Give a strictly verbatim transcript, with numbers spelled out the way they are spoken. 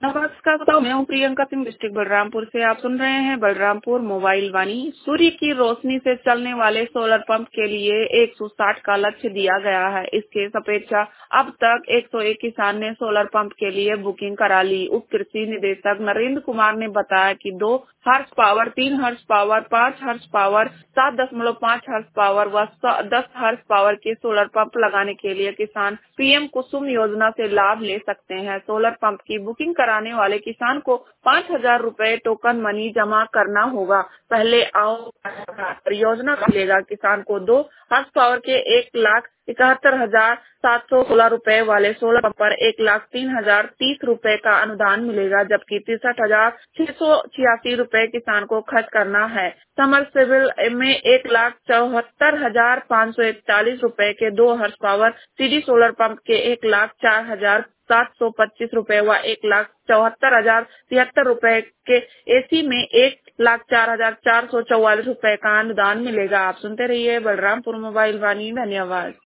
नमस्कार, बताओ। मैं हूँ प्रियंका सिंह, डिस्ट्रिक्ट बलरामपुर से। आप सुन रहे हैं बलरामपुर मोबाइल वाणी। सूर्य की रोशनी से चलने वाले सोलर पंप के लिए एक सौ साठ का लक्ष्य दिया गया है। इसके अपेक्षा अब तक एक सौ एक किसान ने सोलर पंप के लिए बुकिंग करा ली। उप कृषि निदेशक नरेंद्र कुमार ने बताया कि दो हर्स पावर, तीन हर्स पावर, पाँच हर्स पावर, सात दशमलव पाँच हर्स पावर व दस हर्स पावर के सोलर पंप लगाने के लिए किसान पीएम कुसुम योजना से लाभ ले सकते हैं। सोलर पंप की बुकिंग कराने वाले किसान को पाँच हजार रूपए टोकन मनी जमा करना होगा। पहले आओ परियोजना का मिलेगा। किसान को दो हॉर्स पावर के एक लाख इकहत्तर हजार सात सौ सोलह रूपए वाले सोलर पंप पर एक लाख तीन हजार तीस रूपए का अनुदान मिलेगा, जबकि तिरसठ हजार छह सौ छियासी रूपए किसान को खर्च करना है। समरसेबल में एक लाख चौहत्तर हजार पाँच सौ इकतालीस रूपए के दो horse power CD solar pump के एक लाख चार हजार सात सौ पच्चीस रूपए व एक लाख चौहत्तर हजार तिहत्तर रूपए के एसी में एक लाख चार हजार चार सौ चौवालीस रूपए का अनुदान मिलेगा। आप सुनते रहिए बलरामपुर मोबाइल वाणी। धन्यवाद।